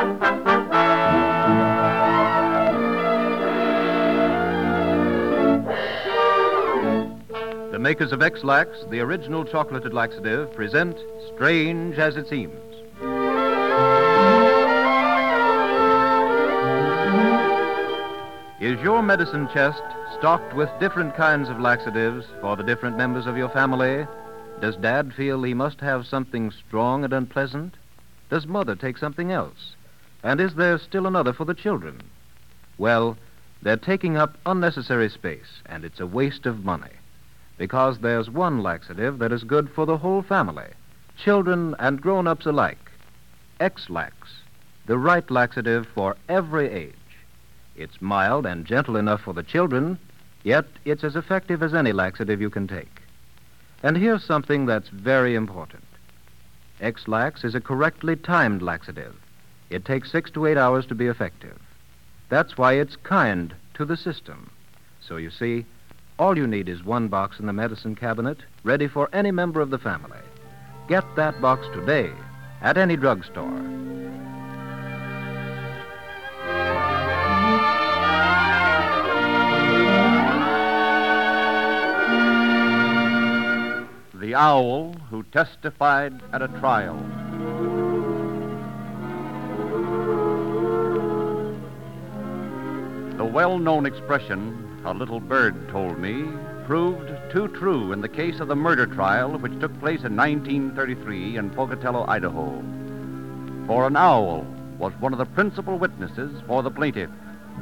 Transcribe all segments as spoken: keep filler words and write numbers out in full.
The makers of X-Lax, the original chocolated laxative, present Strange as It Seems. Is your medicine chest stocked with different kinds of laxatives for the different members of your family? Does Dad feel he must have something strong and unpleasant? Does Mother take something else? And is there still another for the children? Well, they're taking up unnecessary space, and it's a waste of money. Because there's one laxative that is good for the whole family, children and grown-ups alike. X-Lax, the right laxative for every age. It's mild and gentle enough for the children, yet it's as effective as any laxative you can take. And here's something that's very important. X-Lax is a correctly timed laxative. It takes six to eight hours to be effective. That's why it's kind to the system. So you see, all you need is one box in the medicine cabinet, ready for any member of the family. Get that box today at any drugstore. The Owl Who Testified at a Trial. The well-known expression, "a little bird told me," proved too true in the case of the murder trial which took place in nineteen thirty-three in Pocatello, Idaho. For an owl was one of the principal witnesses for the plaintiff.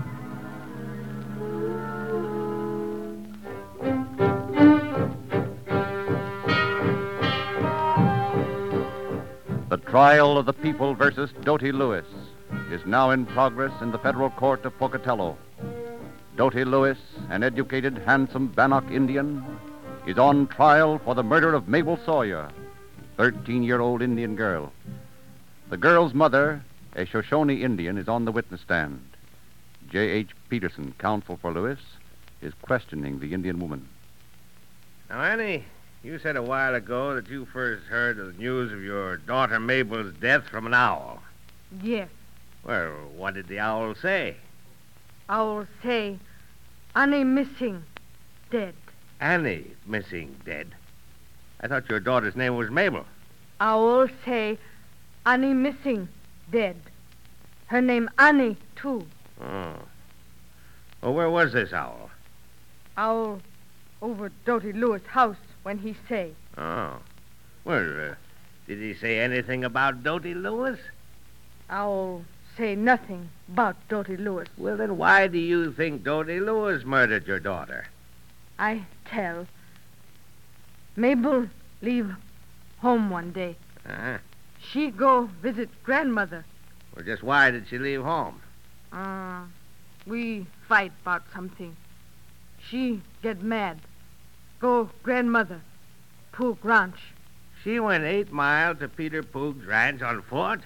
The trial of the people versus Doty Lewis is now in progress in the federal court of Pocatello. Doty Lewis, an educated, handsome Bannock Indian, is on trial for the murder of Mabel Sawyer, thirteen-year-old Indian girl. The girl's mother, a Shoshone Indian, is on the witness stand. J H. Peterson, counsel for Lewis, is questioning the Indian woman. Now, Annie, you said a while ago that you first heard of the news of your daughter Mabel's death from an owl. Yes. Well, what did the owl say? Owl say, Annie missing, dead. Annie missing, dead? I thought your daughter's name was Mabel. Owl say, Annie missing, dead. Her name Annie, too. Oh. Well, where was this owl? Owl over Doty Lewis' house when he say. Oh. Well, uh, did he say anything about Doty Lewis? Owl say nothing about Doty Lewis. Well, then why do you think Doty Lewis murdered your daughter? I tell. Mabel leave home one day. Uh-huh. She go visit grandmother. Well, just why did she leave home? Uh, we fight about something. She get mad. Go grandmother, Pook Ranch. She went eight miles to Peter Pook's ranch on foot?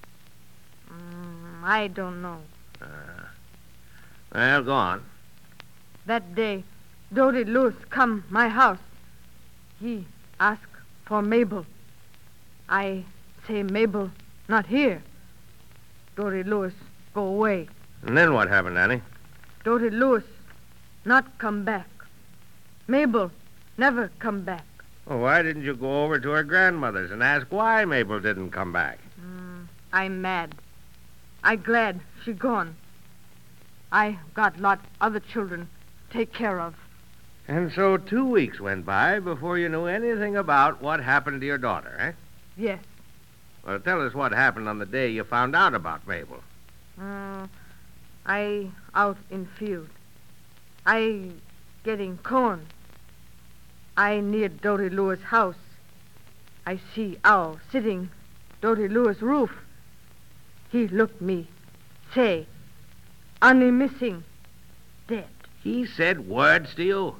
Mm, I don't know. Uh, well, go on. That day, Doty Lewis come my house. He ask for Mabel. I say Mabel not here. Doty Lewis go away. And then what happened, Annie? Doty Lewis not come back. Mabel never come back. Well, why didn't you go over to her grandmother's and ask why Mabel didn't come back? Mm, I'm mad. I glad she gone. I got lot other children take care of. And so two weeks went by before you knew anything about what happened to your daughter, eh? Yes. Well, tell us what happened on the day you found out about Mabel. Uh, I out in field. I getting corn. I near Doty Lewis' house. I see Owl sitting Doty Lewis' roof. He looked me, say, Annie missing, dead. He said words to you?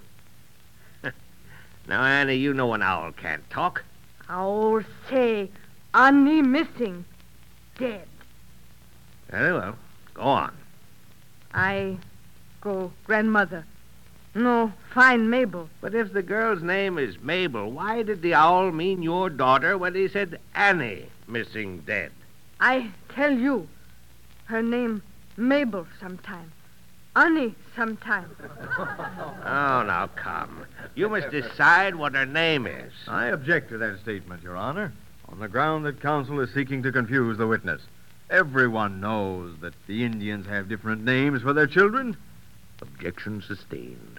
Now, Annie, you know an owl can't talk. Owl say, Annie missing, dead. Very well. Go on. I go grandmother. No, find Mabel. But if the girl's name is Mabel, why did the owl mean your daughter when he said Annie missing dead? I tell you, her name Mabel sometime. Annie sometime. Oh, now come. You must decide what her name is. I object to that statement, Your Honor, on the ground that counsel is seeking to confuse the witness. Everyone knows that the Indians have different names for their children. Objection sustained.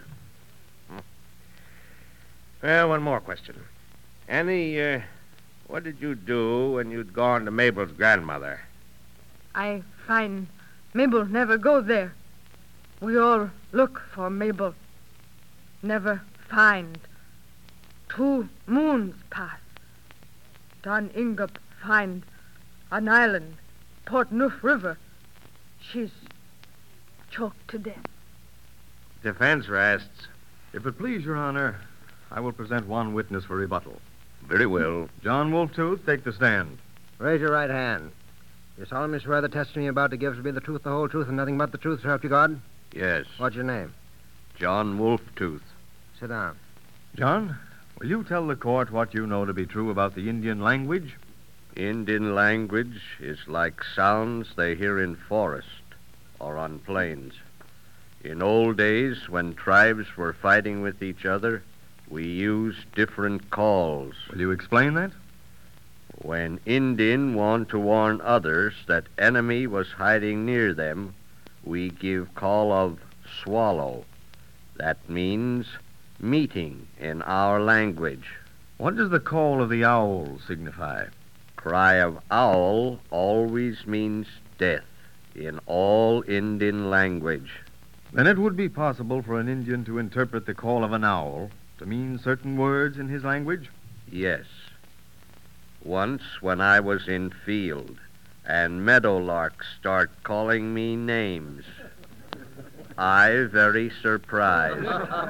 Well, one more question. Annie, uh, what did you do when you'd gone to Mabel's grandmother? I find Mabel never go there. We all look for Mabel. Never find. Two moons pass. Don Ingup find an island, Port Neuf River. She's choked to death. Defense rests. If it please, Your Honor, I will present one witness for rebuttal. Very well. John Wolftooth, take the stand. Raise your right hand. You solemnly swear the testimony you're about to give to be the truth, the whole truth, and nothing but the truth, so help you God? Yes, What's your name? John Wolftooth. Sit down. John, will you tell the court what you know to be true about the Indian language? Indian language is like sounds they hear in forest or on plains. In old days, when tribes were fighting with each other, we used different calls. Will you explain that? When Indian want to warn others that enemy was hiding near them, we give call of swallow. That means meeting in our language. What does the call of the owl signify? Cry of owl always means death in all Indian language. Then it would be possible for an Indian to interpret the call of an owl to mean certain words in his language? Yes. Once when I was in field and meadowlarks start calling me names, I very surprised.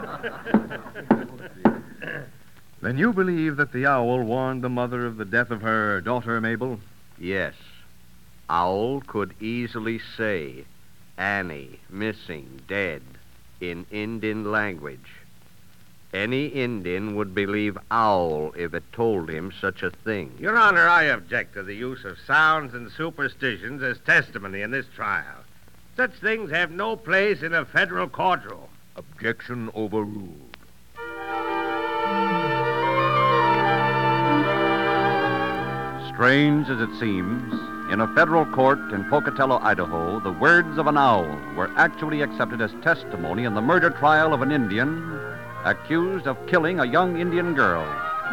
Then you believe that the owl warned the mother of the death of her daughter, Mabel? Yes. Owl could easily say, Annie, missing, dead, in Indian language. Any Indian would believe owl if it told him such a thing. Your Honor, I object to the use of sounds and superstitions as testimony in this trial. Such things have no place in a federal courtroom. Objection overruled. Strange as it seems, in a federal court in Pocatello, Idaho, the words of an owl were actually accepted as testimony in the murder trial of an Indian accused of killing a young Indian girl.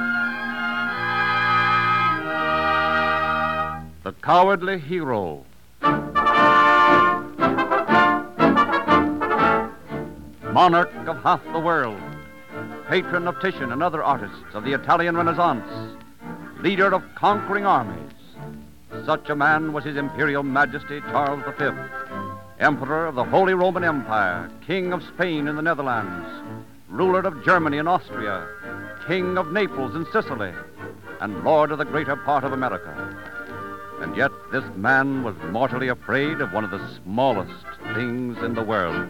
The cowardly hero. Monarch of half the world. Patron of Titian and other artists of the Italian Renaissance. Leader of conquering armies. Such a man was His Imperial Majesty Charles the Fifth, Emperor of the Holy Roman Empire, King of Spain and the Netherlands, ruler of Germany and Austria, King of Naples and Sicily, and Lord of the greater part of America. And yet this man was mortally afraid of one of the smallest things in the world.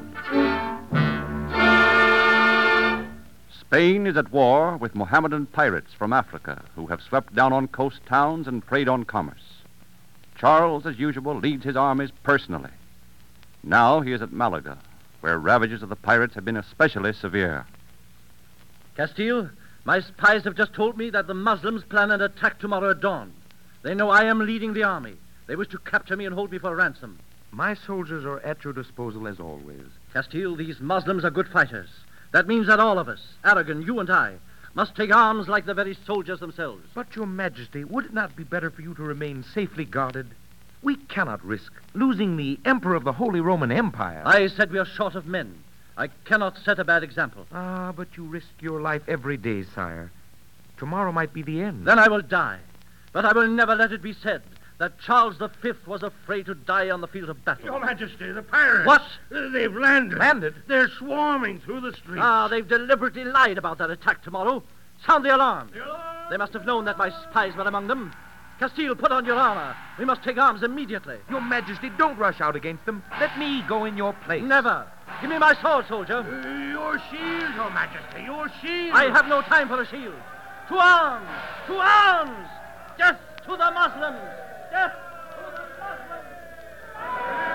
Spain is at war with Mohammedan pirates from Africa who have swept down on coast towns and preyed on commerce. Charles, as usual, leads his armies personally. Now he is at Malaga, where ravages of the pirates have been especially severe. Castile, my spies have just told me that the Muslims plan an attack tomorrow at dawn. They know I am leading the army. They wish to capture me and hold me for ransom. My soldiers are at your disposal as always. Castile, these Muslims are good fighters. That means that all of us, Aragon, you and I, must take arms like the very soldiers themselves. But, Your Majesty, would it not be better for you to remain safely guarded? We cannot risk losing the Emperor of the Holy Roman Empire. I said we are short of men. I cannot set a bad example. Ah, but you risk your life every day, sire. Tomorrow might be the end. Then I will die. But I will never let it be said that Charles the Fifth was afraid to die on the field of battle. Your Majesty, the pirates. What? Uh, they've landed. Landed? They're swarming through the streets. Ah, they've deliberately lied about that attack tomorrow. Sound the alarm. The alarm! They must have known that my spies were among them. Castile, put on your armor. We must take arms immediately. Your Majesty, don't rush out against them. Let me go in your place. Never. Give me my sword, soldier. Uh, your shield, Your Majesty, your shield. I have no time for a shield. To arms! To arms! Death to the Muslims! Death to the Muslims!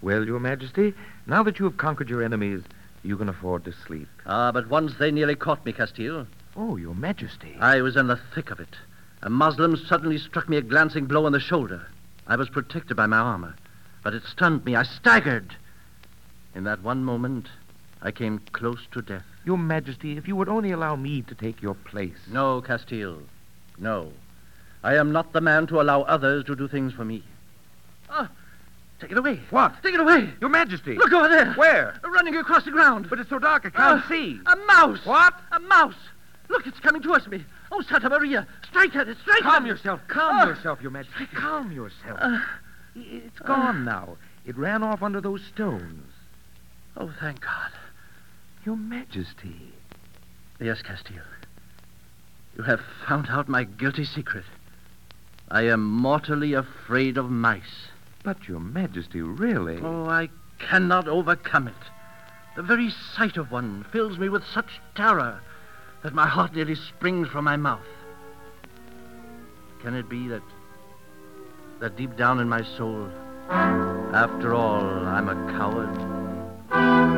Well, Your Majesty, now that you have conquered your enemies, you can afford to sleep. Ah, but once they nearly caught me, Castile. Oh, Your Majesty. I was in the thick of it. A Moslem suddenly struck me a glancing blow on the shoulder. I was protected by my armor, but it stunned me. I staggered. In that one moment, I came close to death. Your Majesty, if you would only allow me to take your place. No, Castile. No. I am not the man to allow others to do things for me. Ah, take it away. What? Take it away. Your Majesty. Look over there. Where? Running across the ground. But it's so dark I can't Ah, see. A mouse. What? A mouse. Look, it's coming towards me. Oh, Santa Maria. Strike at it. Strike Calm at it. yourself. Calm Ah. yourself, Your Majesty. Calm yourself. Ah. It's gone now. It ran off under those stones. Oh, thank God. Your Majesty. Yes, Castile. You have found out my guilty secret. I am mortally afraid of mice. But, Your Majesty, really? Oh, I cannot overcome it. The very sight of one fills me with such terror that my heart nearly springs from my mouth. Can it be that, that deep down in my soul, after all, I'm a coward?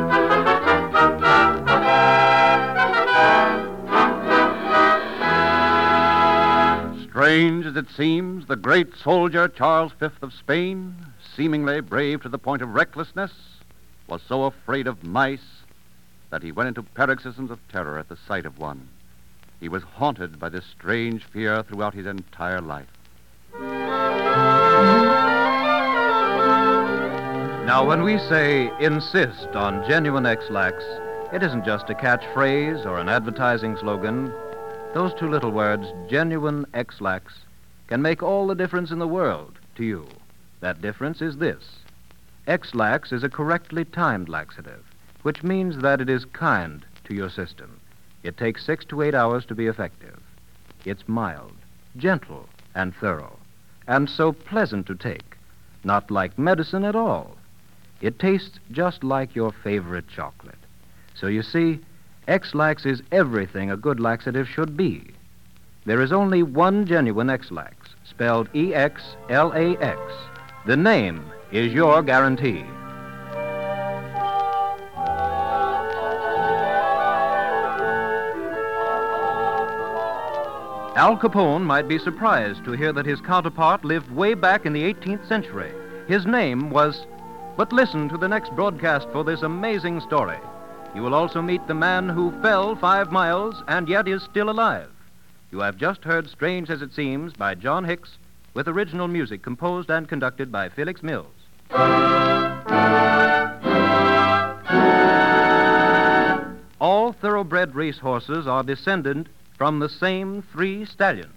Strange as it seems, the great soldier Charles the Fifth of Spain, seemingly brave to the point of recklessness, was so afraid of mice that he went into paroxysms of terror at the sight of one. He was haunted by this strange fear throughout his entire life. Now, when we say insist on genuine X-Lax, it isn't just a catchphrase or an advertising slogan. Those two little words, genuine X-Lax, can make all the difference in the world to you. That difference is this. X-Lax is a correctly timed laxative, which means that it is kind to your system. It takes six to eight hours to be effective. It's mild, gentle, and thorough, and so pleasant to take. Not like medicine at all. It tastes just like your favorite chocolate. So you see, X-Lax is everything a good laxative should be. There is only one genuine X-Lax, spelled E X L A X. The name is your guarantee. Al Capone might be surprised to hear that his counterpart lived way back in the eighteenth century. His name was... But listen to the next broadcast for this amazing story. You will also meet the man who fell five miles and yet is still alive. You have just heard Strange as It Seems by John Hicks, with original music composed and conducted by Felix Mills. All thoroughbred racehorses are descended from the same three stallions.